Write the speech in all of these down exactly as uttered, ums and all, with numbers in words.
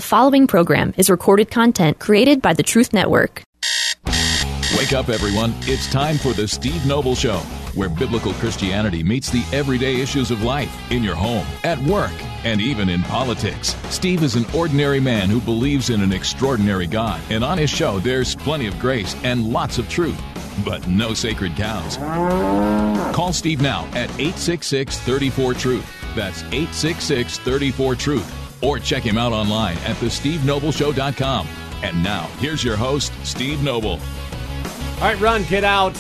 The following program is recorded content created by the Truth Network. Wake up, everyone. It's time for the Steve Noble Show, where biblical Christianity meets the everyday issues of life in your home, at work, and even in politics. Steve is an ordinary man who believes in an extraordinary God, and on his show, there's plenty of grace and lots of truth, but no sacred cows. Call Steve now at eight six six, three four, truth. That's eight six six, three four, truth. Or check him out online at the steve noble show dot com. And now, here's your host, Steve Noble. All right, run, get out.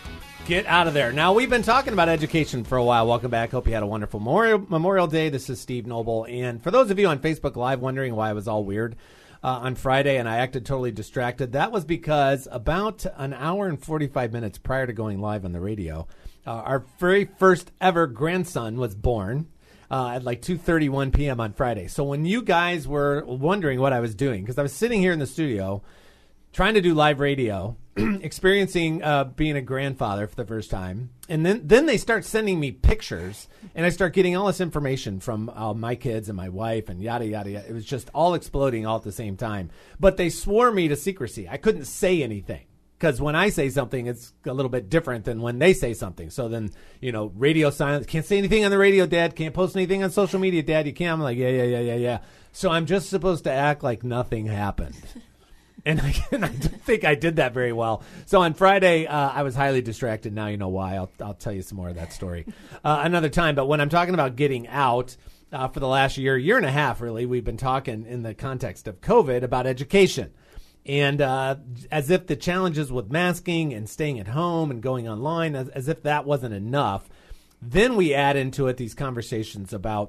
Get out of there. Now, we've been talking about education for a while. Welcome back. Hope you had a wonderful Memorial, Memorial Day. This is Steve Noble. And for those of you on Facebook Live wondering why I was all weird uh, on Friday and I acted totally distracted, that was because about an hour and forty-five minutes prior to going live on the radio, uh, our very first ever grandson was born. Uh, at like two thirty-one p.m. on Friday. So when you guys were wondering what I was doing, because I was sitting here in the studio trying to do live radio, experiencing uh, being a grandfather for the first time, and then, then they start sending me pictures, and I start getting all this information from uh, my kids and my wife and yada, yada, yada. It was just all exploding all at the same time. But they swore me to secrecy. I couldn't say anything. Because when I say something, it's a little bit different than when they say something. So then, you know, radio silence. Can't say anything on the radio, Dad. Can't post anything on social media, Dad. You can't. I'm like, yeah, yeah, yeah, yeah, yeah. So I'm just supposed to act like nothing happened. And I, and I don't think I did that very well. So on Friday, uh, I was highly distracted. Now you know why. I'll, I'll tell you some more of that story uh, another time. But when I'm talking about getting out uh, for the last year, year and a half, really, we've been talking in the context of COVID about education. And uh, as if the challenges with masking and staying at home and going online, as, as if that wasn't enough, then we add into it these conversations about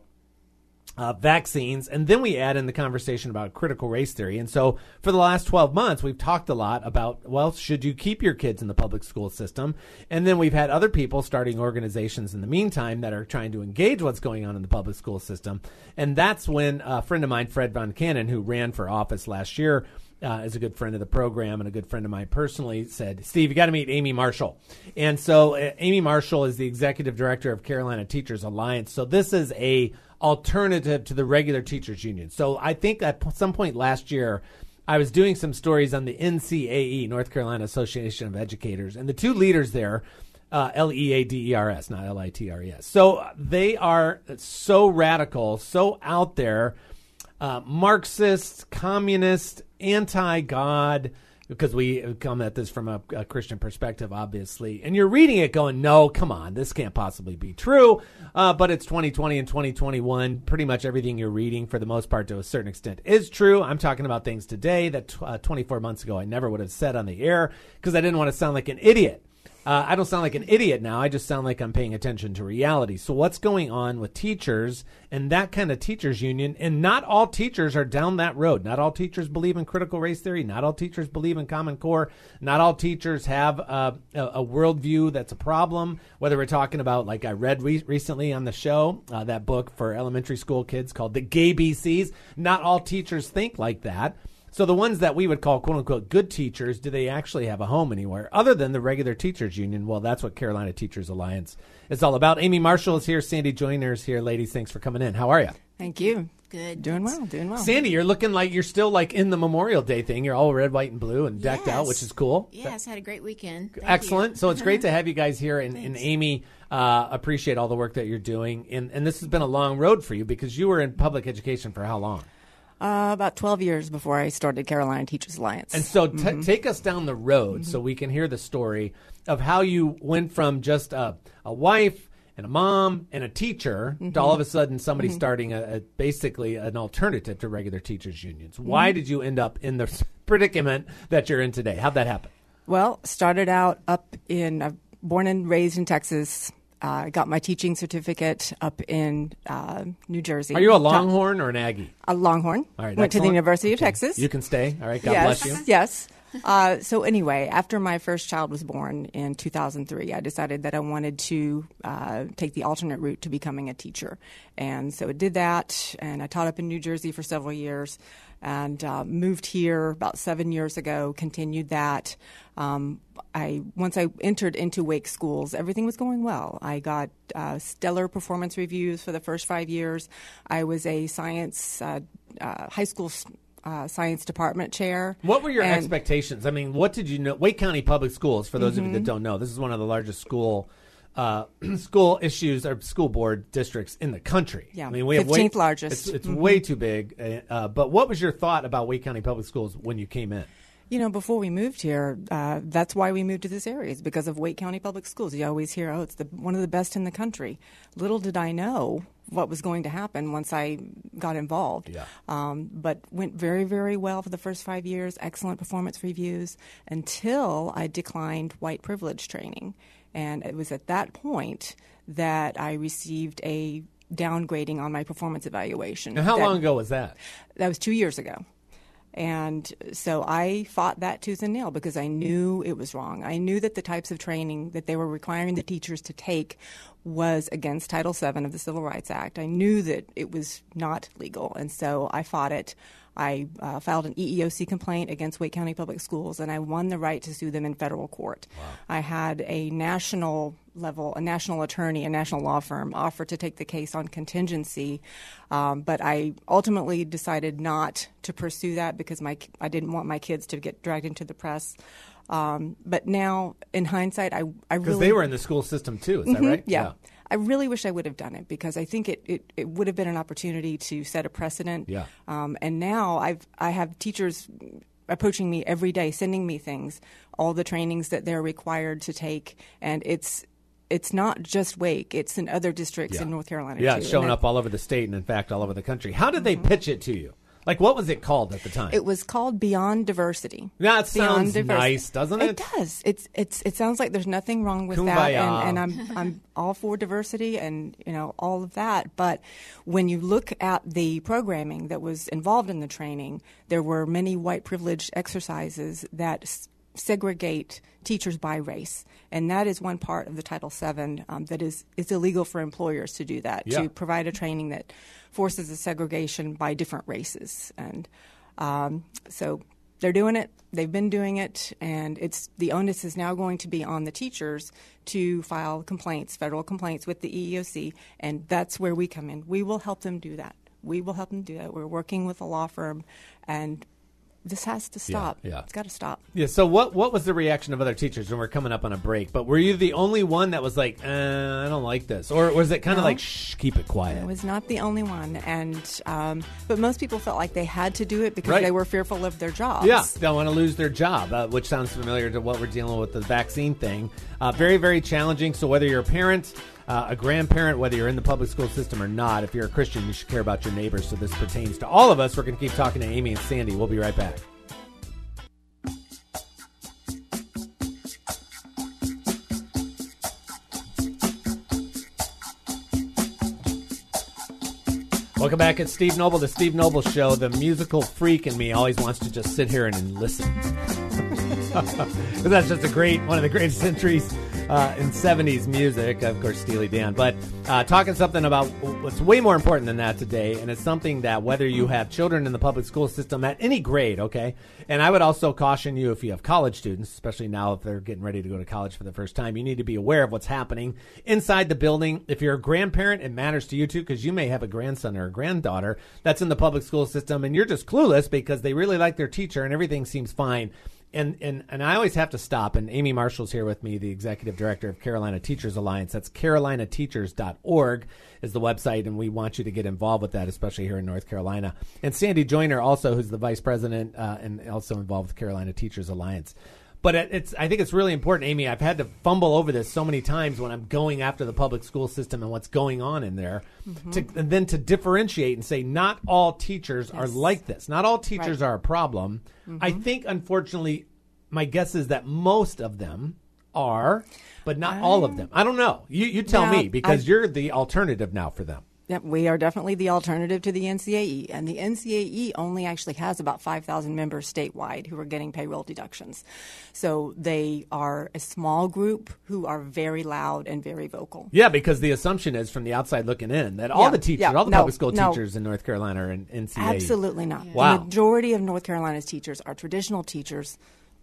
uh, vaccines, and then we add in the conversation about critical race theory. And so for the last twelve months, we've talked a lot about, well, should you keep your kids in the public school system? And then we've had other people starting organizations in the meantime that are trying to engage what's going on in the public school system. And that's when a friend of mine, Fred Von Cannon, who ran for office last year, Uh, is a good friend of the program and a good friend of mine personally, said, Steve, you got to meet Amy Marshall. And so uh, Amy Marshall is the executive director of Carolina Teachers Alliance. So this is a alternative to the regular teachers union. So I think at some point last year, I was doing some stories on the N C A E, North Carolina Association of Educators, and the two leaders there, uh, L E A D E R S, not L I T R E S. So they are so radical, so out there, uh, Marxist, communist, anti-God, because we come at this from a, a Christian perspective, obviously. And you're reading it going, no, come on, this can't possibly be true. Uh, but it's twenty twenty and twenty twenty-one. Pretty much everything you're reading, for the most part, to a certain extent, is true. I'm talking about things today that uh, twenty-four months ago I never would have said on the air because I didn't want to sound like an idiot. Uh, I don't sound like an idiot now. I just sound like I'm paying attention to reality. So what's going on with teachers and that kind of teachers union? And not all teachers are down that road. Not all teachers believe in critical race theory. Not all teachers believe in Common Core. Not all teachers have uh, a, a worldview that's a problem. Whether we're talking about, like I read re- recently on the show, uh, that book for elementary school kids called The Gay B Cs. Not all teachers think like that. So the ones that we would call, quote unquote, good teachers, do they actually have a home anywhere other than the regular teachers union? Well, that's what Carolina Teachers Alliance is all about. Amy Marshall is here. Sandy Joyner is here. Ladies, thanks for coming in. How are you? Thank you. Good. Doing well, doing well. Sandy, you're looking like you're still like in the Memorial Day thing. You're all red, white, and blue and decked Yes. out, which is cool. Yes, had a great weekend. Thank Excellent. you. So it's great to have you guys here. And, and Thanks. Amy, uh, appreciate all the work that you're doing. And, and this has been a long road for you because you were in public education for how long? Uh, about twelve years before I started Carolina Teachers Alliance. And so t- mm-hmm. take us down the road mm-hmm. so we can hear the story of how you went from just a, a wife and a mom and a teacher mm-hmm. to all of a sudden somebody mm-hmm. starting a, a basically an alternative to regular teachers unions. Mm-hmm. Why did you end up in the predicament that you're in today? How'd that happen? Well, started out up in, uh, born and raised in Texas. I uh, got my teaching certificate up in uh, New Jersey. Are you a Longhorn or an Aggie? A Longhorn. All right, Went excellent. to the University of okay. Texas. You can stay. All right, God yes, bless you. Yes. Uh, so anyway, after my first child was born in two thousand three, I decided that I wanted to uh, take the alternate route to becoming a teacher. And so I did that, and I taught up in New Jersey for several years and uh, moved here about seven years ago, continued that. Um, I once I entered into Wake Schools, everything was going well. I got uh, stellar performance reviews for the first five years. I was a science uh, uh, high school uh, science department chair. What were your and, expectations? I mean, what did you know? Wake County Public Schools, for those mm-hmm. of you that don't know, this is one of the largest school uh, school issues or school board districts in the country. Yeah, I mean, we fifteenth have way, largest. It's, it's mm-hmm. way too big. Uh, but what was your thought about Wake County Public Schools when you came in? You know, before we moved here, uh, that's why we moved to this area, is because of Wake County Public Schools. You always hear, oh, it's the, one of the best in the country. Little did I know what was going to happen once I got involved. Yeah. Um, but went very, very well for the first five years, excellent performance reviews, until I declined white privilege training. And it was at that point that I received a downgrading on my performance evaluation. And how that, long ago was that? That was two years ago. And so I fought that tooth and nail because I knew it was wrong. I knew that the types of training that they were requiring the teachers to take was against Title seven of the Civil Rights Act. I knew that it was not legal, and so I fought it. I uh, filed an E E O C complaint against Wake County Public Schools, and I won the right to sue them in federal court. Wow. I had a national level, a national attorney, a national law firm offer to take the case on contingency, um, but I ultimately decided not to pursue that because my I didn't want my kids to get dragged into the press. Um, but now, in hindsight, I, I really... Because they were in the school system, too. Is that mm-hmm, right? Yeah. yeah. I really wish I would have done it because I think it, it, it would have been an opportunity to set a precedent. Yeah. Um, and now I've I have teachers approaching me every day, sending me things, all the trainings that they're required to take, and it's it's not just Wake; it's in other districts yeah. in North Carolina. Yeah, too. it's showing and up all over the state and, in fact, all over the country. How did they mm-hmm. pitch it to you? Like, what was it called at the time? It was called Beyond Diversity. Yeah, it sounds Beyond nice, doesn't it? It does. It's it's it sounds like there's nothing wrong with Kumbaya. that, and, and I'm I'm all for diversity and you know all of that. But when you look at the programming that was involved in the training, there were many white privilege exercises that s- segregate teachers by race, and that is one part of the Title seven um, that is it's illegal for employers to do that, yeah. to provide a training that forces a segregation by different races. And um, so they're doing it. They've been doing it, and it's the onus is now going to be on the teachers to file complaints, federal complaints with the E E O C, and that's where we come in. We will help them do that. We will help them do that. We're working with a law firm, and this has to stop. Yeah, yeah. It's got to stop. Yeah, so what what was the reaction of other teachers when we're coming up on a break? But were you the only one that was like, uh, I don't like this? Or was it kind of no, like, shh, keep it quiet? I was not the only one. and um, But most people felt like they had to do it because right. they were fearful of their jobs. Yeah, they don't want to lose their job, uh, which sounds familiar to what we're dealing with the vaccine thing. Uh, very, very challenging. So whether you're a parent, uh, a grandparent, whether you're in the public school system or not, if you're a Christian, you should care about your neighbors. So this pertains to all of us. We're going to keep talking to Amy and Sandy. We'll be right back. Welcome back. It's Steve Noble, the Steve Noble Show. The musical freak in me always wants to just sit here and, and listen. That's just a great, one of the greatest entries uh, in seventies music, of course, Steely Dan. But uh, talking something about what's way more important than that today, and it's something that whether you have children in the public school system at any grade, okay, and I would also caution you if you have college students, especially now if they're getting ready to go to college for the first time, you need to be aware of what's happening inside the building. If you're a grandparent, it matters to you too, because you may have a grandson or a granddaughter that's in the public school system, and you're just clueless because they really like their teacher and everything seems fine. And, and and I always have to stop, and Amy Marshall's here with me, the executive director of Carolina Teachers Alliance. That's carolina teachers dot org is the website, and we want you to get involved with that, especially here in North Carolina. And Sandy Joyner also, who's the vice president uh, and also involved with Carolina Teachers Alliance. But it's I think it's really important, Amy. I've had to fumble over this so many times when I'm going after the public school system and what's going on in there, mm-hmm. to, and then to differentiate and say not all teachers yes. are like this. Not all teachers right. are a problem. Mm-hmm. I think, unfortunately, my guess is that most of them are, but not I, all of them. I don't know. You you tell yeah, me, because I, you're the alternative now for them. Yep, we are definitely the alternative to the N C A E, and the N C A E only actually has about five thousand members statewide who are getting payroll deductions. So they are a small group who are very loud and very vocal. Yeah, because the assumption is from the outside looking in that all yeah, the teachers, yeah, all the no, public school no. teachers in North Carolina are in N C A E. Absolutely not. Yeah. Wow. The majority of North Carolina's teachers are traditional teachers,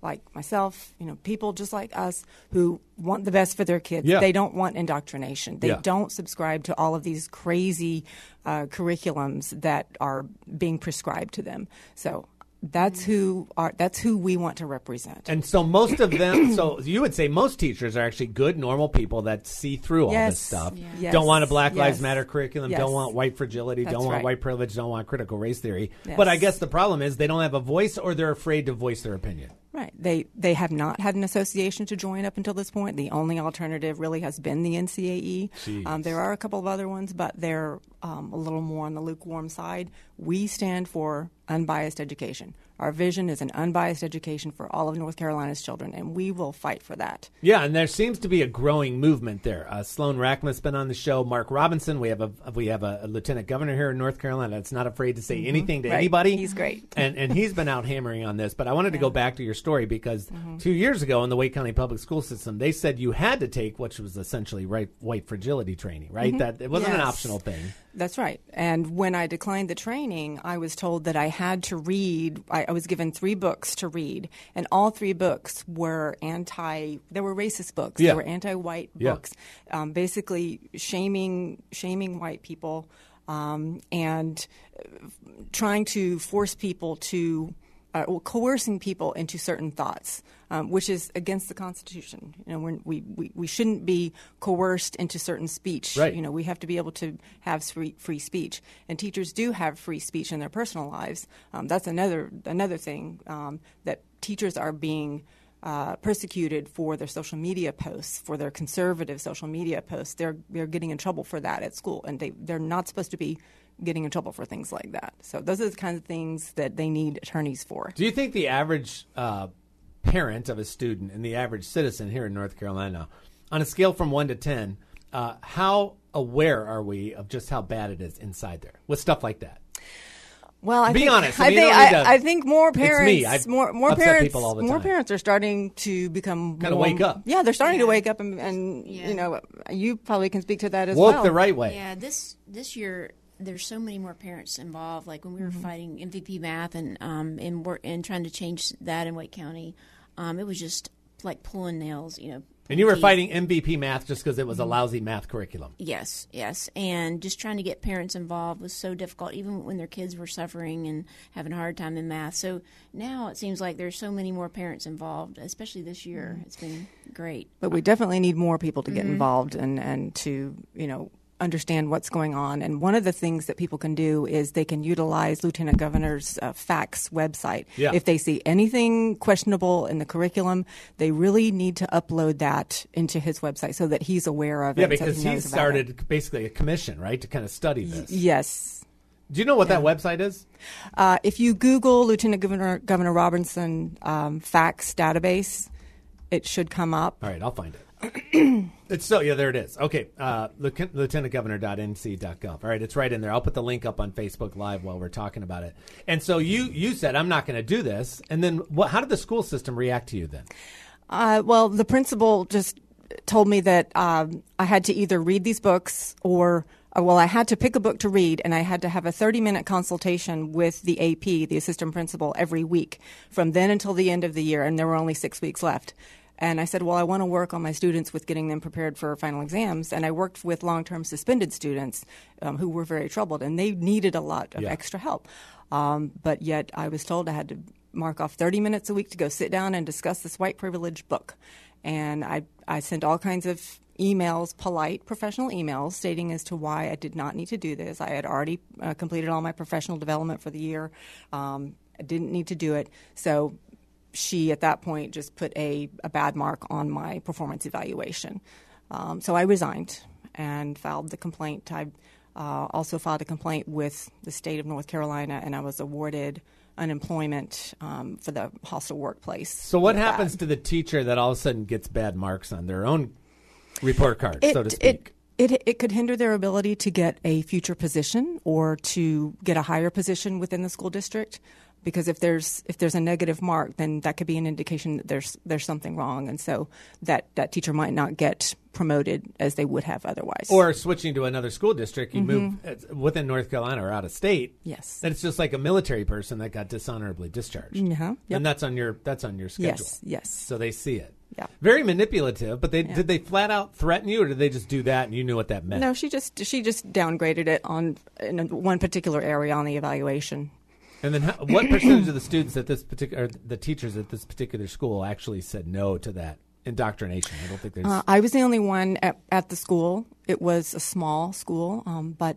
like myself, you know, people just like us who want the best for their kids. Yeah. They don't want indoctrination. They Yeah. don't subscribe to all of these crazy uh, curriculums that are being prescribed to them. So that's who are that's who we want to represent. And so most of them, so you would say most teachers are actually good, normal people that see through all Yes. this stuff. Yeah. Yes. Don't want a Black Lives Yes. Matter curriculum, Yes. don't want white fragility, That's don't want right. white privilege, don't want critical race theory. Yes. But I guess the problem is they don't have a voice or they're afraid to voice their opinion. Right. They they have not had an association to join up until this point. The only alternative really has been the N C A E. Jeez. Um, there are a couple of other ones, but they're um, a little more on the lukewarm side. We stand for unbiased education. Our vision is an unbiased education for all of North Carolina's children, and we will fight for that. Yeah, and there seems to be a growing movement there. Uh, Sloan Rackman's been on the show. Mark Robinson, we have a we have a, a lieutenant governor here in North Carolina that's not afraid to say mm-hmm. anything to right. anybody. He's great, and and he's been out hammering on this. But I wanted to yeah. go back to your story because mm-hmm. two years ago in the Wake County Public School System, they said you had to take which was essentially right, white fragility training, right? Mm-hmm. That it wasn't yes. an optional thing. That's right. And when I declined the training, I was told that I had to read. I, I was given three books to read, and all three books were anti. They were racist books. Yeah. They were anti-white yeah. books, um, basically shaming shaming white people um, and trying to force people to. Uh, well, coercing people into certain thoughts, um, which is against the Constitution. You know, we're, we, we we shouldn't be coerced into certain speech. Right. You know, we have to be able to have free, free speech, and teachers do have free speech in their personal lives. Um, that's another another thing um, that teachers are being uh, persecuted for their social media posts, for their conservative social media posts. They're they're getting in trouble for that at school, and they they're not supposed to be getting in trouble for things like that. So those are the kinds of things that they need attorneys for. Do you think the average uh, parent of a student and the average citizen here in North Carolina, on a scale from one to ten, uh, how aware are we of just how bad it is inside there with stuff like that? Well, I Be think, honest. I I, mean, you think don't need I, to- I think more parents, me. I more more upset parents, people all the more time. parents are starting to become Kinda more- wake up. Yeah, they're starting Yeah. to wake up, and, and Yeah. you know, you probably can speak to that as Woke well. the right way. Yeah, this this year there's so many more parents involved. Like when we were Mm-hmm. fighting M V P math and um and work and trying to change that in Wake County, um it was just like pulling nails, you know. And you were teeth. fighting M V P math just because it was a Mm-hmm. lousy math curriculum. Yes, yes, and just trying to get parents involved was so difficult, even when their kids were suffering and having a hard time in math. So now it seems like there's so many more parents involved, especially this year. Mm-hmm. It's been great. But we definitely need more people to get Mm-hmm. involved and, and to, you know, understand what's going on. And one of the things that people can do is they can utilize Lieutenant Governor's uh, FACTS website. Yeah. If they see anything questionable in the curriculum, they really need to upload that into his website so that he's aware of Yeah, it. so because he he knows about started it. basically a commission, right, to kind of study this. Yes. Do you know what that website is? Uh, if you Google Lieutenant Governor Governor Robinson um, FACTS database, it should come up. All right, I'll find it. It's so yeah, there it is. Okay, uh, lieutenant governor dot n c dot gov. All right, it's right in there. I'll put the link up on Facebook Live while we're talking about it. And so you you said I'm not going to do this, and then what? How did the school system react to you then? Uh, well, the principal just told me that um, I had to either read these books or, uh, well, I had to pick a book to read, and I had to have a thirty-minute consultation with the A P, the assistant principal, every week from then until the end of the year, and there were only six weeks left. And I said, well, I want to work on my students with getting them prepared for final exams. And I worked with long-term suspended students um, who were very troubled, and they needed a lot of Yeah. extra help. Um, but yet I was told I had to mark off thirty minutes a week to go sit down and discuss this white privilege book. And I, I sent all kinds of emails, polite professional emails, stating as to why I did not need to do this. I had already uh, completed all my professional development for the year. Um, I didn't need to do it. So she, at that point, just put a, a bad mark on my performance evaluation. Um, so I resigned and filed the complaint. I uh, also filed a complaint with the state of North Carolina, and I was awarded unemployment um, for the hostile workplace. So what with happens that. to the teacher that all of a sudden gets bad marks on their own report card, It, so to speak? It, it, it could hinder their ability to get a future position or to get a higher position within the school district. because if there's if there's a negative mark, then that could be an indication that there's there's something wrong, and so that, that teacher might not get promoted as they would have otherwise. Or switching to another school district, you mm-hmm. move within North Carolina or out of state. Yes, and it's just like a military person that got dishonorably discharged, uh-huh. yep. and that's on your that's on your schedule. Yes, yes. So they see it. Yeah. Very manipulative, but they yeah. did they flat out threaten you, or did they just do that and you knew what that meant? No, she just she just downgraded it on in one particular area on the evaluation. And then, how, what percentage of the students at this particular, the teachers at this particular school, actually said no to that indoctrination? I don't think there's. Uh, I was the only one at, at the school. It was a small school, um, but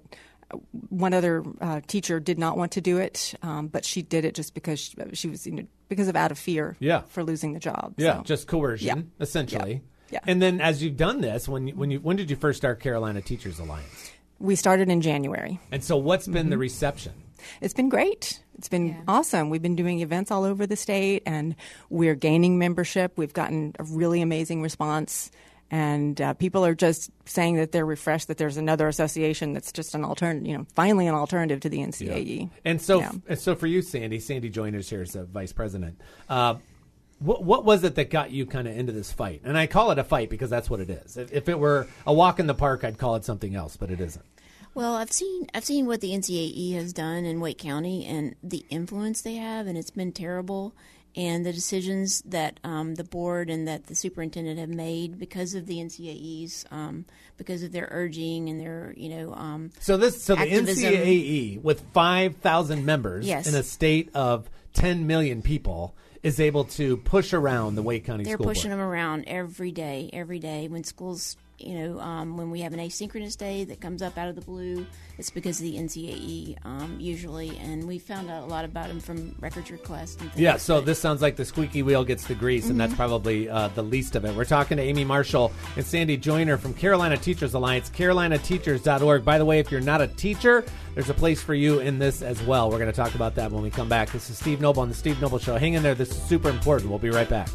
one other uh, teacher did not want to do it, um, but she did it just because she, she was, you know, because of out of fear yeah. for losing the job. Yeah, so. just coercion, yeah. essentially. Yeah. yeah. And then, as you've done this, when you, when you when did you first start Carolina Teachers Alliance? We started in January. And so, what's been mm-hmm. the reception? It's been great. It's been yeah. awesome. We've been doing events all over the state, and we're gaining membership. We've gotten a really amazing response. And uh, people are just saying that they're refreshed, that there's another association that's just an alternative, you know, finally an alternative to the N C A E. Yeah. And so, yeah. f- so for you, Sandy, Sandy Joyner's here as the vice president. Uh, what, what was it that got you kind of into this fight? And I call it a fight because that's what it is. If, if it were a walk in the park, I'd call it something else, but it isn't. Well, I've seen I've seen what the N C A E has done in Wake County and the influence they have, and it's been terrible. And the decisions that um, the board and that the superintendent have made because of the N C A Es, um, because of their urging and their, you know, um, so this so activism. The N C A E with five thousand members yes. in a state of ten million people is able to push around the Wake County They're School pushing Board. them around every day, every day when schools. You know, um, when we have an asynchronous day that comes up out of the blue, it's because of the N C A E um, usually, and we found out a lot about them from records requests. And things. Yeah, so this sounds like the squeaky wheel gets the grease, mm-hmm. and that's probably uh, the least of it. We're talking to Amy Marshall and Sandy Joyner from Carolina Teachers Alliance, carolina teachers dot org. By the way, if you're not a teacher, there's a place for you in this as well. We're going to talk about that when we come back. This is Steve Noble on The Steve Noble Show. Hang in there. This is super important. We'll be right back.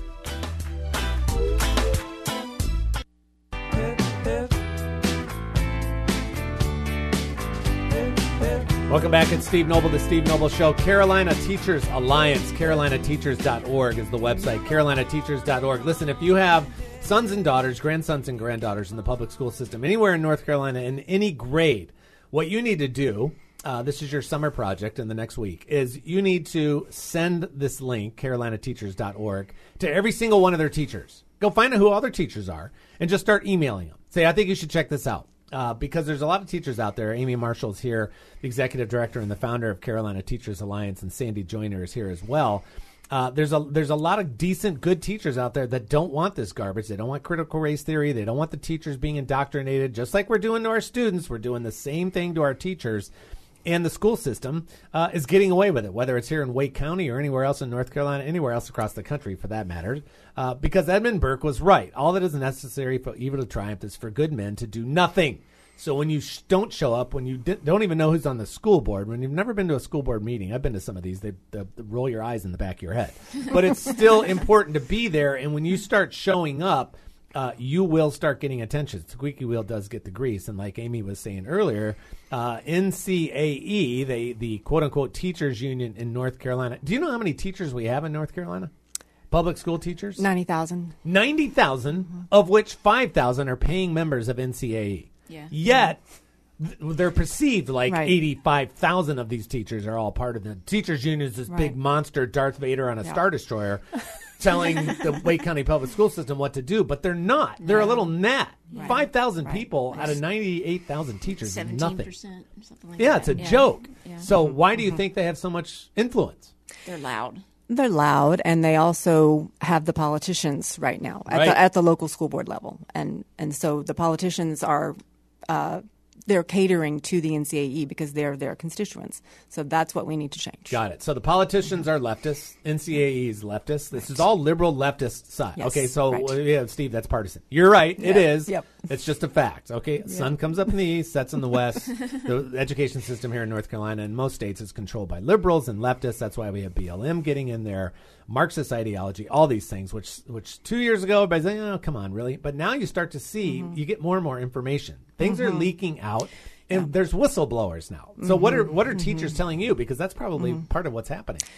Welcome back. It's Steve Noble, The Steve Noble Show. Carolina Teachers Alliance, carolina teachers dot org is the website, carolina teachers dot org. Listen, if you have sons and daughters, grandsons and granddaughters in the public school system, anywhere in North Carolina, in any grade, what you need to do, uh, this is your summer project in the next week, is you need to send this link, carolina teachers dot org, to every single one of their teachers. Go find out who all their teachers are and just start emailing them. Say, I think you should check this out. Uh, because there's a lot of teachers out there. Amy Marshall's here, the executive director and the founder of Carolina Teachers Alliance, and Sandy Joyner is here as well. Uh, there's a there's a lot of decent, good teachers out there that don't want this garbage. They don't want critical race theory. They don't want the teachers being indoctrinated. Just like we're doing to our students, we're doing the same thing to our teachers. And the school system uh, is getting away with it, whether it's here in Wake County or anywhere else in North Carolina, anywhere else across the country for that matter, uh, because Edmund Burke was right. All that is necessary for evil to triumph is for good men to do nothing. So when you sh- don't show up, when you di- don't even know who's on the school board, when you've never been to a school board meeting, I've been to some of these, they, they, they roll your eyes in the back of your head. But it's still important to be there, and when you start showing up, Uh, you will start getting attention. The squeaky wheel does get the grease, and like Amy was saying earlier, uh, N C A E, they, the quote-unquote teachers union in North Carolina. Do you know how many teachers we have in North Carolina? Public school teachers? ninety thousand. ninety thousand, mm-hmm. of which five thousand are paying members of N C A E. Yeah. Yet, th- they're perceived like right. eighty-five thousand of these teachers are all part of the teachers union. Is this right. big monster Darth Vader on a yeah. Star Destroyer telling the Wake County public school system what to do, but they're not. They're a little gnat. Right. five thousand Right. people out of ninety-eight thousand teachers is seventeen nothing. percent or something like Yeah, that. it's a yeah. joke. Yeah. So why do you think they have so much influence? They're loud. They're loud, and they also have the politicians right now at, Right. the, at the local school board level. And, and so the politicians are uh, they're catering to the N C A E because they're their constituents. So that's what we need to change. Got it. So the politicians are leftists. N C A E is leftist. This is all liberal leftist side. Yes, okay, so right. uh, yeah, Steve, that's partisan. You're right. It Yeah, is. yep. It's just a fact. Okay, sun comes up in the east, sets in the west. The education system here in North Carolina and most states is controlled by liberals and leftists. That's why we have B L M getting in there, Marxist ideology, all these things. Which, which two years ago, everybody's like, "Oh, come on, really?" But now you start to see, mm-hmm. you get more and more information. Things mm-hmm. are leaking out. And yeah. there's whistleblowers now. So mm-hmm. what are what are mm-hmm. teachers telling you? Because that's probably mm-hmm. part of what's happening.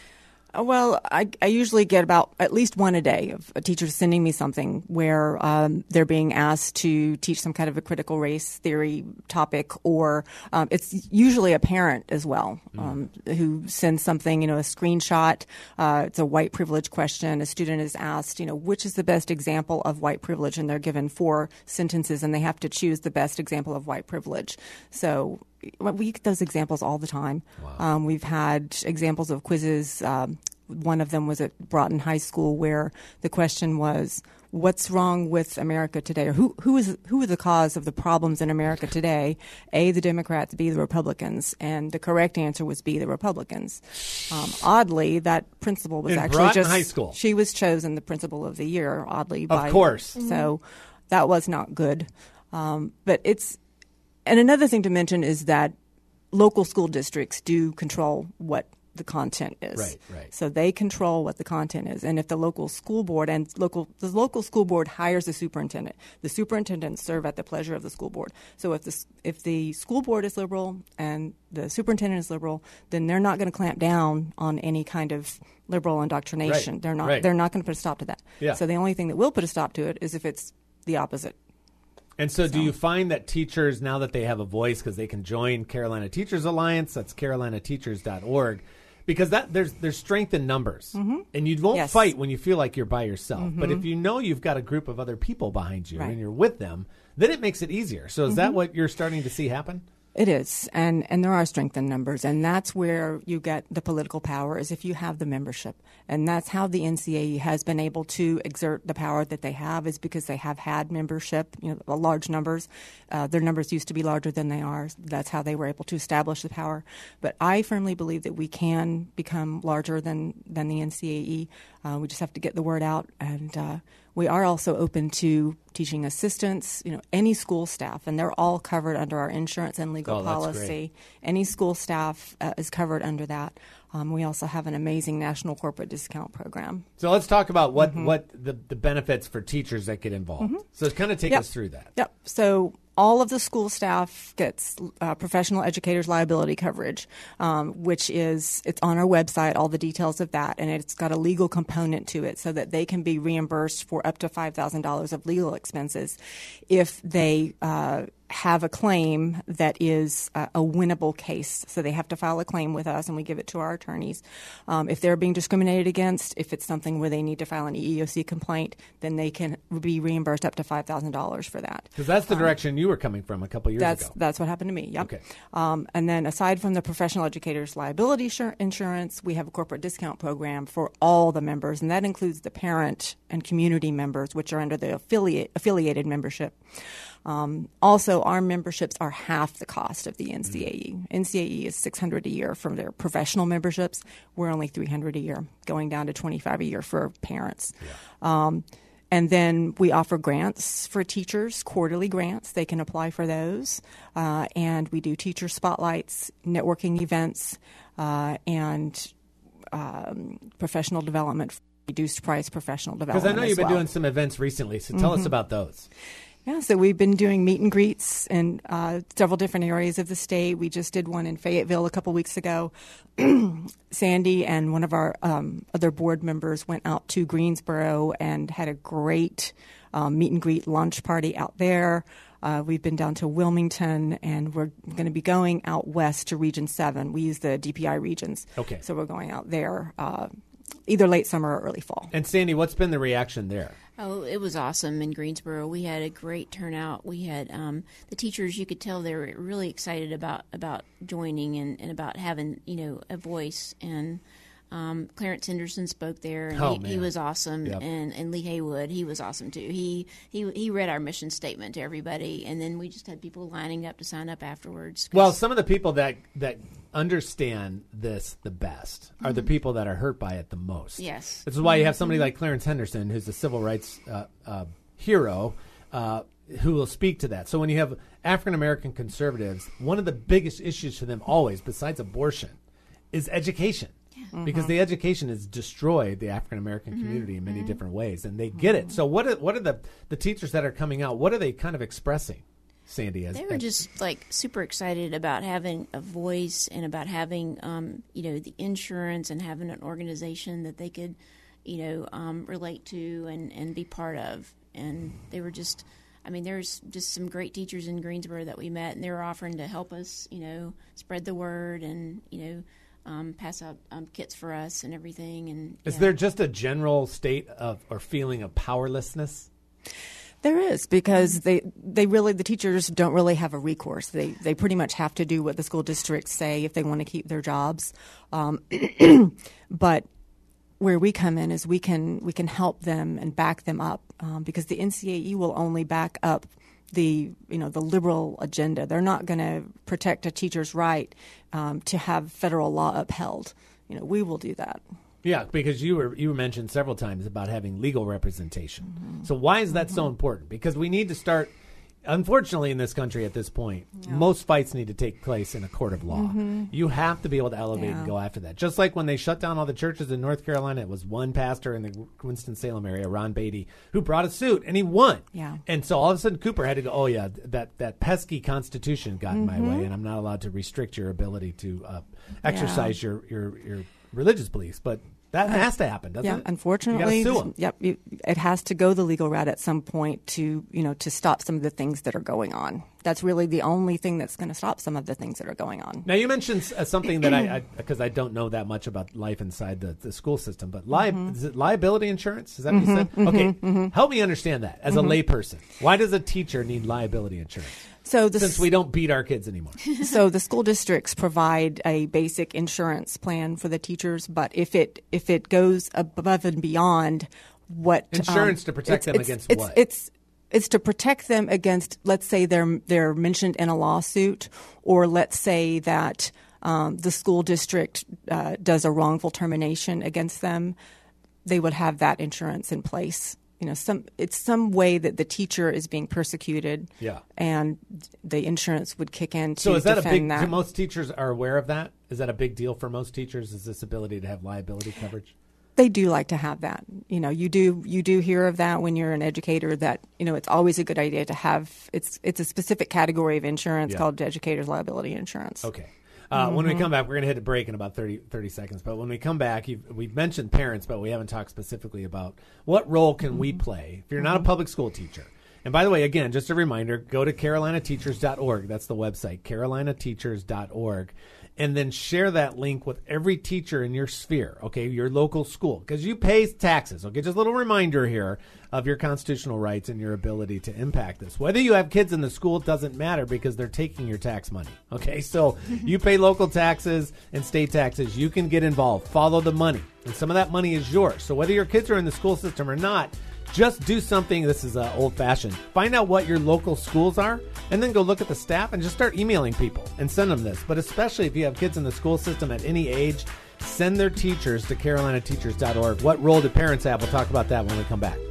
Uh, Well, I, I usually get about at least one a day of a teacher sending me something where um, they're being asked to teach some kind of a critical race theory topic, or um, it's usually a parent as well um, who sends something, you know, a screenshot. Uh, it's a white privilege question. A student is asked, you know, which is the best example of white privilege, and they're given four sentences, and they have to choose the best example of white privilege. So we get those examples all the time. Wow. Um, we've had examples of quizzes. Um, one of them was at Broughton High School, where the question was, "What's wrong with America today?" Or who who is who is the cause of the problems in America today? A, the Democrats; B, the Republicans. And the correct answer was B, the Republicans. Um, oddly, that principal was In actually Broughton just High School. She was chosen the principal of the year. Oddly, Of by, course. So that was not good. Um, but it's and another thing to mention is that local school districts do control what the content is. Right, right. So they control what the content is. And if the local school board and local the local school board hires the superintendent, the superintendents serve at the pleasure of the school board. So if the if the school board is liberal and the superintendent is liberal, then they're not going to clamp down on any kind of liberal indoctrination. Right, They're not right. they're not going to put a stop to that. Yeah. So the only thing that will put a stop to it is if it's the opposite. And so, do you find that teachers, now that they have a voice, because they can join Carolina Teachers Alliance, that's carolina teachers dot org, because that there's there's strength in numbers, mm-hmm. and you won't Yes. fight when you feel like you're by yourself. Mm-hmm. But if you know you've got a group of other people behind you Right. and you're with them, then it makes it easier. So, is Mm-hmm. that what you're starting to see happen? It is, and, and there are strength in numbers, and that's where you get the political power, is if you have the membership. And that's how the N C A E has been able to exert the power that they have, is because they have had membership, you know, large numbers. Uh, their numbers used to be larger than they are. That's how they were able to establish the power. But I firmly believe that we can become larger than, than the N C A E. Uh, we just have to get the word out, and uh, we are also open to teaching assistants, you know, any school staff, and they're all covered under our insurance and legal Oh, that's policy. great. Any school staff uh, is covered under that. Um, we also have an amazing national corporate discount program. So, let's talk about what, Mm-hmm. what the, the benefits for teachers that get involved. So, kind of take Yep. us through that. Yep. So all of the school staff gets uh, professional educators liability coverage, um, which is, it's on our website, all the details of that, and it's got a legal component to it so that they can be reimbursed for up to five thousand dollars of legal expenses if they uh, have a claim that is uh, a winnable case. So they have to file a claim with us, and we give it to our attorneys. Um, if they're being discriminated against, if it's something where they need to file an E E O C complaint, then they can be reimbursed up to five thousand dollars for that. Because that's the direction you were coming from a couple years That's ago. that's what happened to me. Yep. Okay. Um, and then aside from the professional educators liability insur- insurance, we have a corporate discount program for all the members, and that includes the parent and community members, which are under the affiliate affiliated membership. Um, also, our memberships are half the cost of the N C A E. Mm. N C A E is six hundred dollars a year for their professional memberships. We're only three hundred dollars a year, going down to twenty-five dollars a year for parents. Yeah. Um, And then we offer grants for teachers, quarterly grants. They can apply for those. Uh, and we do teacher spotlights, networking events, uh, and um, professional development, reduced price professional development. Because I know you've as been well. doing some events recently, so tell us about those. Yeah, so we've been doing meet and greets in uh, several different areas of the state. We just did one in Fayetteville a couple weeks ago. Sandy and one of our um, other board members went out to Greensboro and had a great um, meet and greet lunch party out there. Uh, we've been down to Wilmington, and we're going to be going out west to Region seven. We use the D P I regions. Okay. So we're going out there uh, either late summer or early fall. And Sandy, what's been the reaction there? Oh, it was awesome in Greensboro. We had a great turnout. We had um, the teachers. You could tell they were really excited about about joining and, and about having, you know, a voice. And um, Clarence Henderson spoke there, and Oh, he, man. he was awesome. Yep. And and Lee Haywood, he was awesome too. He he he read our mission statement to everybody, and then we just had people lining up to sign up afterwards. 'Cause- Well, some of the people that that understand this the best are the people that are hurt by it the most. Yes. This is why you have somebody like Clarence Henderson, who's a civil rights uh, uh, hero, uh, who will speak to that. So when you have African American conservatives, one of the biggest issues for them always, besides abortion, is education. Because the education has destroyed the African American community in many different ways, and they get it. So what are, what are the, the teachers that are coming out, what are they kind of expressing? Sandy? As, they were just like super excited about having a voice and about having, um, you know, the insurance and having an organization that they could, you know, um, relate to and, and be part of. And they were just, I mean, there's just some great teachers in Greensboro that we met, and they were offering to help us, you know, spread the word and, you know, um, pass out um, kits for us and everything. And is yeah. there just a general state of or feeling of powerlessness? There is, because they, they really, the teachers don't really have a recourse. They they pretty much have to do what the school districts say if they want to keep their jobs. Um, but where we come in is we can we can help them and back them up, um, because the N C A E will only back up the you know the liberal agenda. They're not going to protect a teacher's right um, to have federal law upheld. You know, we will do that. Yeah, because you were you mentioned several times about having legal representation. Mm-hmm. So why is that mm-hmm. so important? Because we need to start. Unfortunately, in this country at this point, yeah. most fights need to take place in a court of law. Mm-hmm. You have to be able to elevate yeah. and go after that. Just like when they shut down all the churches in North Carolina, it was one pastor in the Winston-Salem area, Ron Beatty, who brought a suit, and he won. Yeah. And so all of a sudden, Cooper had to go, oh, yeah, that, that pesky Constitution got mm-hmm. in my way, and I'm not allowed to restrict your ability to uh, exercise yeah. your, your, your religious beliefs. But that has to happen, doesn't yeah, it? Unfortunately, you gotta sue 'em. Yep, you, it has to go the legal route at some point to, you know, to stop some of the things that are going on. That's really the only thing that's going to stop some of the things that are going on. Now, you mentioned uh, something that I, because I, I don't know that much about life inside the, the school system, but li- mm-hmm. is it liability insurance? Is that what mm-hmm, you said? Mm-hmm, okay, mm-hmm. help me understand that as mm-hmm. a layperson. Why does a teacher need liability insurance? So the Since we don't beat our kids anymore. So the school districts provide a basic insurance plan for the teachers, but if it if it goes above and beyond what insurance um, to protect them it's, against it's, what? It's it's to protect them against, let's say they're they're mentioned in a lawsuit, or let's say that um, the school district uh, does a wrongful termination against them. They would have that insurance in place. You know, some it's some way that the teacher is being persecuted, yeah. and the insurance would kick in to so is that defend a big, that. Most teachers are aware of that? Is that a big deal for most teachers, is this ability to have liability coverage? They do like to have that. You know, you do you do hear of that when you're an educator, that, you know, it's always a good idea to have, it's it's a specific category of insurance yeah. called educator's liability insurance. Okay. Uh, mm-hmm. When we come back, we're going to hit a break in about thirty, thirty seconds. But when we come back, you've, we've mentioned parents, but we haven't talked specifically about what role can mm-hmm. we play if you're not a public school teacher. And by the way, again, just a reminder, go to carolina teachers dot org. That's the website, carolina teachers dot org. And then share that link with every teacher in your sphere, okay, your local school, because you pay taxes, okay? Just a little reminder here of your constitutional rights and your ability to impact this. Whether you have kids in the school, it doesn't matter because they're taking your tax money, okay? So you pay local taxes and state taxes. You can get involved. Follow the money, and some of that money is yours. So whether your kids are in the school system or not, just do something. This is uh, old-fashioned. Find out what your local schools are, and then go look at the staff and just start emailing people and send them this. But especially if you have kids in the school system at any age, send their teachers to carolina teachers dot org. What role do parents have? We'll talk about that when we come back.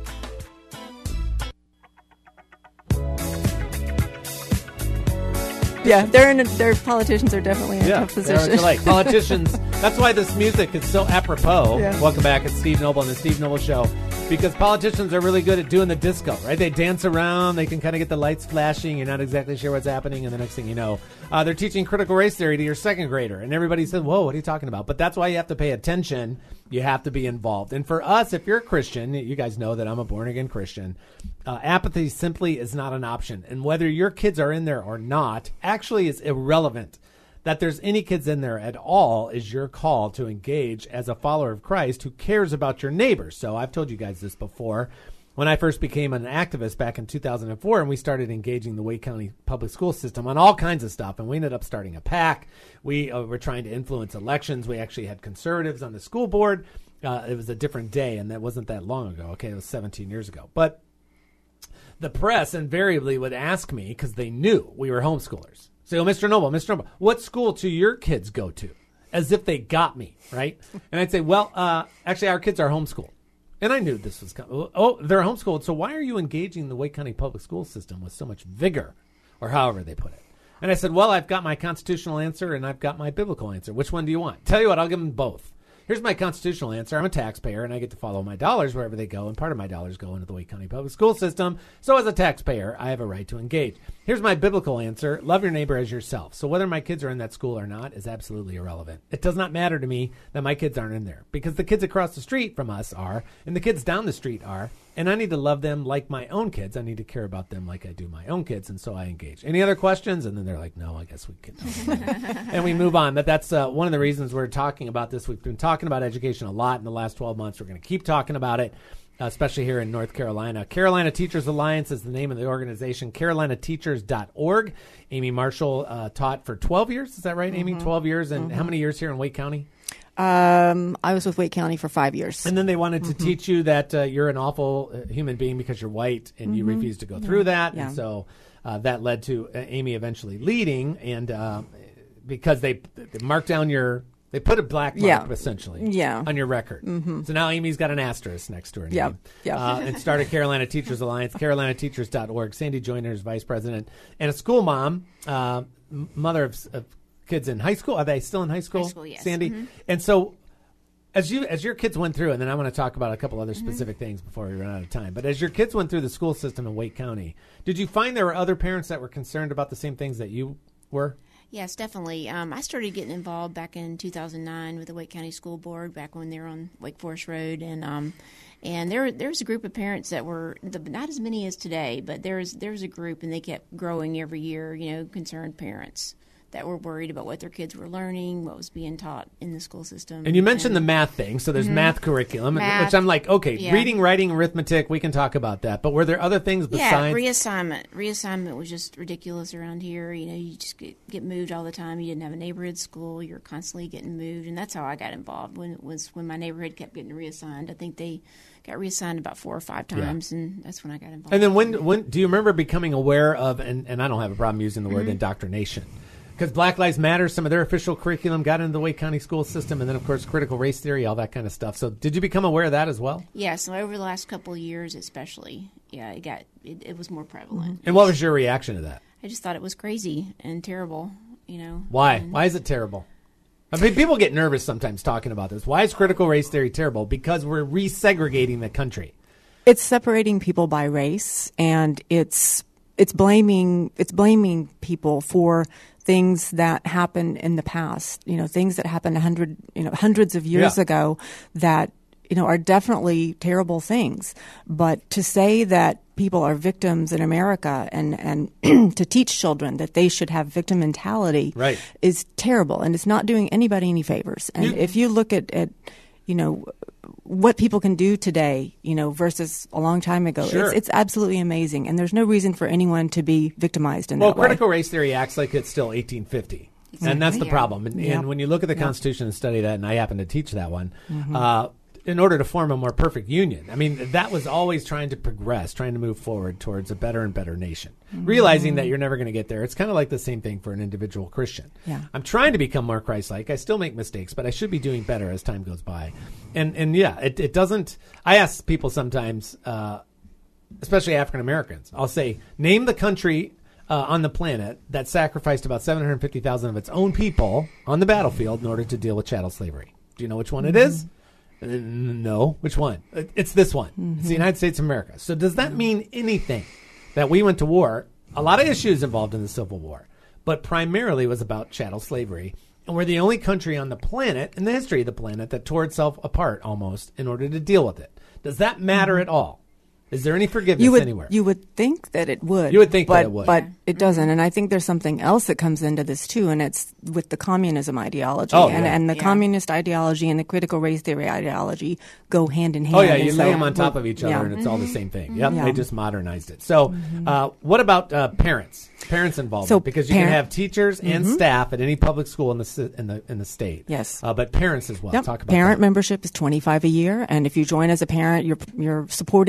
Yeah, they're in. A, their politicians are definitely in yeah, a tough position. Like politicians. That's why this music is so apropos. Yeah. Welcome back. It's Steve Noble and the Steve Noble Show. Because politicians are really good at doing the disco, right? They dance around. They can kind of get the lights flashing. You're not exactly sure what's happening. And the next thing you know, uh, they're teaching critical race theory to your second grader. And everybody says, whoa, what are you talking about? But that's why you have to pay attention. You have to be involved. And for us, if you're a Christian, you guys know that I'm a born-again Christian, uh, apathy simply is not an option. And whether your kids are in there or not actually is irrelevant. That there's any kids in there at all is your call to engage as a follower of Christ who cares about your neighbors. So I've told you guys this before. When I first became an activist back in two thousand four, and we started engaging the Wake County public school system on all kinds of stuff, and we ended up starting a PAC. We uh, were trying to influence elections. We actually had conservatives on the school board. Uh, it was a different day, and that wasn't that long ago. Okay, it was seventeen years ago. But the press invariably would ask me, because they knew we were homeschoolers. Say, oh, Mister Noble, Mister Noble, what school do your kids go to? As if they got me, right? And I'd say, well, uh, actually, our kids are homeschooled. And I knew this was coming. Oh, they're homeschooled, so why are you engaging the Wake County public school system with so much vigor, or however they put it? And I said, well, I've got my constitutional answer and I've got my biblical answer. Which one do you want? Tell you what, I'll give them both. Here's my constitutional answer. I'm a taxpayer, and I get to follow my dollars wherever they go, and part of my dollars go into the Wake County Public School System. So as a taxpayer, I have a right to engage. Here's my biblical answer. Love your neighbor as yourself. So whether my kids are in that school or not is absolutely irrelevant. It does not matter to me that my kids aren't in there, because the kids across the street from us are, and the kids down the street are, and I need to love them like my own kids. I need to care about them like I do my own kids, and so I engage. Any other questions? And then they're like, no, I guess we can. And we move on. But that's uh, one of the reasons we're talking about this. We've been talking about education a lot in the last twelve months. We're going to keep talking about it, uh, especially here in North Carolina. Carolina Teachers Alliance is the name of the organization, carolina teachers dot org. Amy Marshall uh, taught for twelve years. Is that right, Amy? Mm-hmm. twelve years. And mm-hmm. how many years here in Wake County? Um, I was with Wake County for five years. And then they wanted to mm-hmm. teach you that uh, you're an awful uh, human being because you're white, and mm-hmm. you refuse to go yeah. through that. Yeah. And so uh, that led to uh, Amy eventually leading, and uh, because they, they marked down your, they put a black mark yeah. essentially yeah. on your record. Mm-hmm. So now Amy's got an asterisk next to her name. Yeah. Yeah. Uh, and started Carolina Teachers Alliance, carolina teachers dot org. Sandy Joyner is vice president and a school mom, uh, mother of, of kids in high school. Are they still in high school? High school, yes. Sandy? Mm-hmm. And so As you as your kids went through, and then I want to talk about a couple other specific mm-hmm. things before we run out of time, but as your kids went through the school system in Wake County, did you find there were other parents that were concerned about the same things that you were? Yes, definitely. Um, I started getting involved back in two thousand nine with the Wake County School Board, back when they were on Wake Forest Road, and um, and there there was a group of parents that were the, not as many as today, but there's there was a group, and they kept growing every year. You know, concerned parents that were worried about what their kids were learning, what was being taught in the school system. And you mentioned and, the math thing, so there's mm-hmm. math curriculum, math, which I'm like, okay, yeah. reading, writing, arithmetic, we can talk about that. But were there other things besides? Yeah, reassignment. Reassignment was just ridiculous around here. You know, you just get, get moved all the time. You didn't have a neighborhood school. You're constantly getting moved, and that's how I got involved. When it was when my neighborhood kept getting reassigned. I think they got reassigned about four or five times, yeah. and that's when I got involved. And then when when do you remember becoming aware of? And, and I don't have a problem using the word mm-hmm. indoctrination. Because Black Lives Matter, some of their official curriculum got into the Wake County school system, and then, of course, critical race theory, all that kind of stuff. So did you become aware of that as well? Yeah, so over the last couple of years especially, yeah, it got it, it was more prevalent. And what was your reaction to that? I just thought it was crazy and terrible, you know. Why? And Why is it terrible? I mean, people get nervous sometimes talking about this. Why is critical race theory terrible? Because we're resegregating the country. It's separating people by race, and it's it's blaming it's blaming people for things that happened in the past, you know, things that happened a hundred, you know, hundreds of years yeah. ago that, you know, are definitely terrible things. But to say that people are victims in America and, and to teach children that they should have victim mentality right. is terrible. And it's not doing anybody any favors. And you, if you look at, at, you know, what people can do today, you know, versus a long time ago, sure. it's, it's absolutely amazing. And there's no reason for anyone to be victimized in well, that way. Well, critical race theory acts like it's still eighteen fifty. Exactly. And that's the problem. And, yep. and when you look at the yep. Constitution and study that, and I happen to teach that one, mm-hmm. uh, in order to form a more perfect union, I mean, that was always trying to progress, trying to move forward towards a better and better nation. Mm-hmm. Realizing that you're never going to get there. It's kind of like the same thing for an individual Christian. Yeah. I'm trying to become more Christ-like. I still make mistakes, but I should be doing better as time goes by. And, and yeah, it, it doesn't – I ask people sometimes, uh, especially African Americans, I'll say, name the country – Uh, on the planet that sacrificed about seven hundred fifty thousand of its own people on the battlefield in order to deal with chattel slavery. Do you know which one mm-hmm. it is? Uh, no. Which one? It's this one. Mm-hmm. It's the United States of America. So does that mean anything that we went to war? A lot of issues involved in the Civil War, but primarily was about chattel slavery. And we're the only country on the planet, in the history of the planet, that tore itself apart almost in order to deal with it. Does that matter mm-hmm. at all? Is there any forgiveness you would, anywhere? You would think that it would. You would think but, that it would. But it doesn't. And I think there's something else that comes into this, too, and it's with the communism ideology. Oh, and, yeah. and the yeah. communist ideology and the critical race theory ideology go hand in hand. Oh, yeah, you and lay so them on top of each other, yeah. and it's all the same thing. Yep, Yeah. they just modernized it. So uh, what about uh, parents? Parents involvement? So because you parent- can have teachers and mm-hmm. staff at any public school in the si- in the in the state. Yes. Uh, but parents as well. Yep. Talk about Parent that. membership is twenty-five a year, and if you join as a parent, you're you're supporting the work that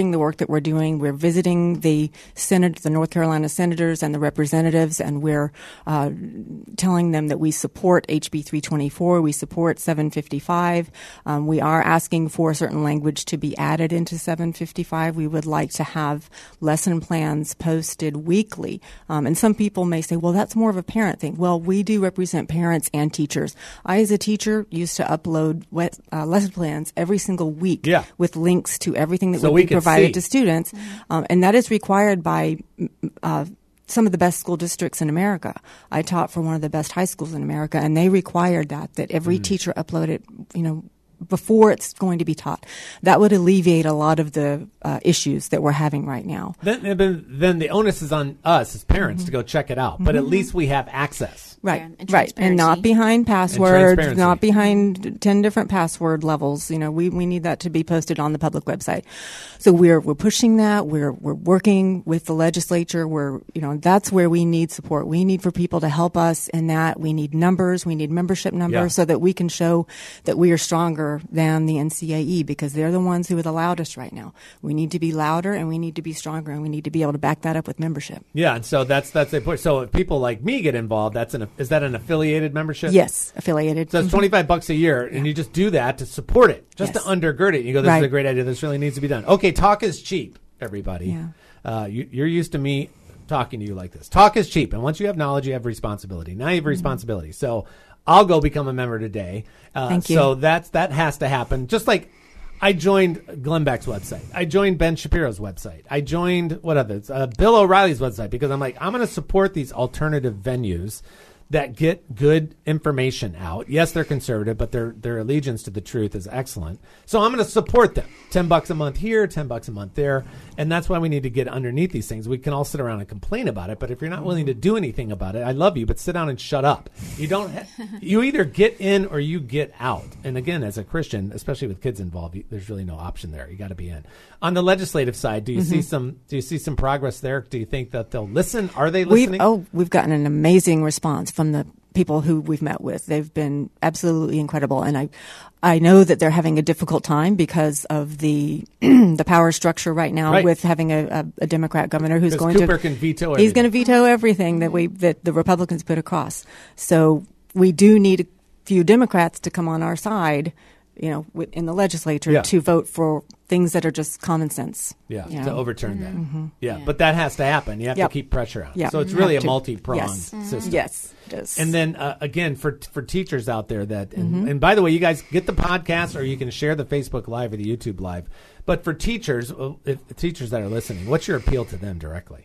we're doing. We're visiting the Senate, the North Carolina senators and the representatives, and we're uh, telling them that we support H B three twenty-four, we support seven fifty-five. Um, we are asking for certain language to be added into seven fifty-five. We would like to have lesson plans posted weekly. Um, and some people may say, well, that's more of a parent thing. Well, we do represent parents and teachers. I, as a teacher, used to upload wet, uh, lesson plans every single week yeah. with links to everything that so would we be provided see. to students. Um, and that is required by uh, some of the best school districts in America. I taught for one of the best high schools in America, and they required that, that every mm. teacher upload it, you know, before it's going to be taught. That would alleviate a lot of the uh, issues that we're having right now. Then, then the onus is on us as parents mm-hmm. to go check it out. But mm-hmm. at least we have access. Right, yeah, and right, and not behind passwords, not behind ten different password levels. You know, we, we need that to be posted on the public website. So we're we're pushing that. We're we're working with the legislature. We're you know that's where we need support. We need for people to help us in that. We need numbers. We need membership numbers yeah. so that we can show that we are stronger than the N C A E, because they're the ones who are the loudest right now. We need to be louder, and we need to be stronger, and we need to be able to back that up with membership. Yeah, and so that's that's the point. So if people like me get involved, that's an is that an affiliated membership? Yes, affiliated. So it's mm-hmm. twenty-five bucks a year, and yeah. you just do that to support it, just yes. to undergird it. You go, this right. is a great idea. This really needs to be done. Okay, talk is cheap, everybody. Yeah. Uh, you, you're used to me talking to you like this. Talk is cheap, and once you have knowledge, you have responsibility. Now you have responsibility. Mm-hmm. So I'll go become a member today. Uh, Thank you. So that's that has to happen. Just like I joined Glenn Beck's website. I joined Ben Shapiro's website. I joined, what others? Uh, Bill O'Reilly's website, because I'm like, I'm going to support these alternative venues that get good information out. Yes, they're conservative, but their their allegiance to the truth is excellent. So I'm going to support them. Ten bucks a month here, ten bucks a month there, and that's why we need to get underneath these things. We can all sit around and complain about it, but if you're not willing to do anything about it, I love you, but sit down and shut up. You don't. Ha- you either get in or you get out. And again, as a Christian, especially with kids involved, you, there's really no option there. You got to be in. On the legislative side, do you mm-hmm. see some? Do you see some progress there? Do you think that they'll listen? Are they listening? We've, oh, we've gotten an amazing response from the people who we've met with. They've been absolutely incredible, and I, I know that they're having a difficult time because of the the power structure right now, right. with having a, a, a Democrat governor who's going Cooper to can veto everything. He's going to veto everything that we that the Republicans put across. So we do need a few Democrats to come on our side, you know, in the legislature yeah. to vote for things that are just common sense. Yeah, you know? to overturn mm-hmm. that. Mm-hmm. Yeah. yeah, but that has to happen. You have yep. to keep pressure on. Yep. So it's You really a have to. multi-pronged yes. system. Yes, it is. And then uh, again, for for teachers out there that, and, mm-hmm. and by the way, you guys get the podcast, or you can share the Facebook Live or the YouTube Live. But for teachers, if, teachers that are listening, what's your appeal to them directly?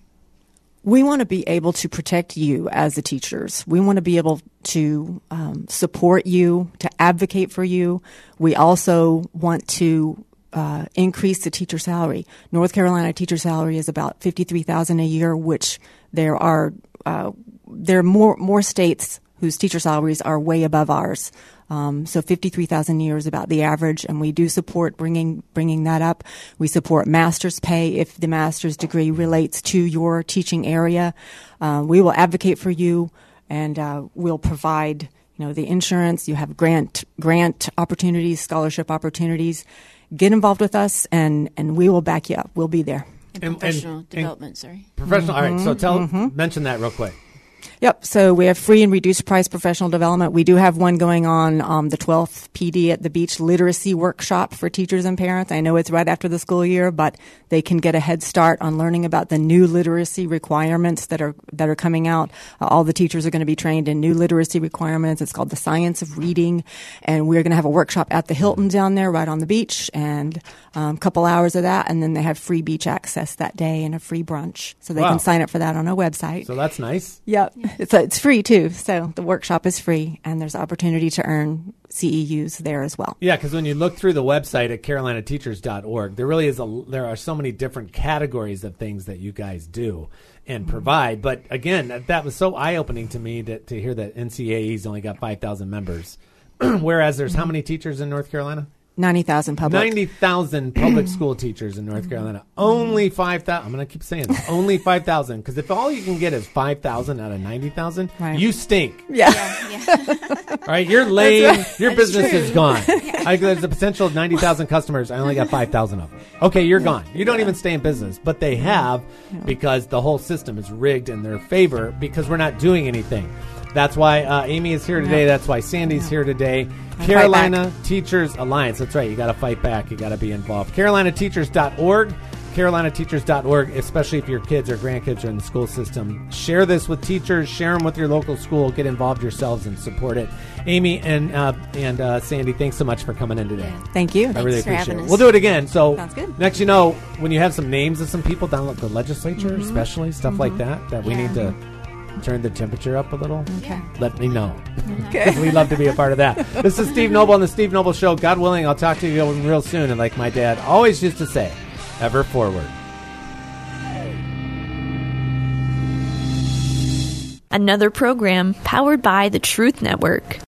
We want to be able to protect you as the teachers. We want to be able to um, support you, to advocate for you. We also want to uh, increase the teacher salary. North Carolina teacher salary is about fifty-three thousand dollars a year, which there are uh, there are more more states whose teacher salaries are way above ours. Um, so fifty-three thousand a year is about the average, and we do support bringing bringing that up. We support master's pay if the master's degree relates to your teaching area. Uh, we will advocate for you, and uh, we'll provide you know the insurance. You have grant grant opportunities, scholarship opportunities. Get involved with us, and and we will back you up. We'll be there. And and, professional and, development. and sorry. Professional. Mm-hmm, all right. So tell mm-hmm. mention that real quick. Yep. So we have free and reduced price professional development. We do have one going on um, the twelfth P D at the Beach literacy workshop for teachers and parents. I know it's right after the school year, but they can get a head start on learning about the new literacy requirements that are that are coming out. Uh, all the teachers are going to be trained in new literacy requirements. It's called the Science of Reading, and we're going to have a workshop at the Hilton down there, right on the beach, and a um, couple hours of that, and then they have free beach access that day and a free brunch, so they wow. can sign up for that on our website. So that's nice. Yep. It's, it's free too. So the workshop is free, and there's opportunity to earn C E Us there as well. Yeah, because when you look through the website at carolina teachers dot org, there really is a there are so many different categories of things that you guys do and mm-hmm. provide. But again, that, that was so eye opening to me that to hear that N C A E's only got five thousand members, whereas there's mm-hmm. how many teachers in North Carolina? ninety thousand public. ninety thousand public school teachers in North Carolina. Only five thousand. I'm going to keep saying this. Only five thousand. Because if all you can get is five thousand out of ninety thousand, Right. you stink. Yeah. All right? You're lame. right. Your That's business true. is gone. I, there's a potential of ninety thousand customers. I only got five thousand of them. Okay, you're gone. You don't even stay in business. But they have because the whole system is rigged in their favor because we're not doing anything. That's why uh, Amy is here today. That's why Sandy's here today. fight Carolina Teachers Alliance. That's right. You got to fight back. You got to be involved. Carolina Teachers dot org. Carolina Teachers dot org, especially if your kids or grandkids are in the school system. Share this with teachers. Share them with your local school. Get involved yourselves and support it. Amy and uh, and uh, Sandy, thanks so much for coming in today. Thank you. I really for appreciate having it. us. We'll do it again. So Sounds good. next, you know, when you have some names of some people down at the legislature, Mm-hmm. especially stuff like that, that we Yeah. need to turn the temperature up a little. Okay. Let me know. Okay. We'd love to be a part of that. This is Steve Noble on the Steve Noble Show. God willing, I'll talk to you real soon. And like my dad always used to say, ever forward. Another program powered by the Truth Network.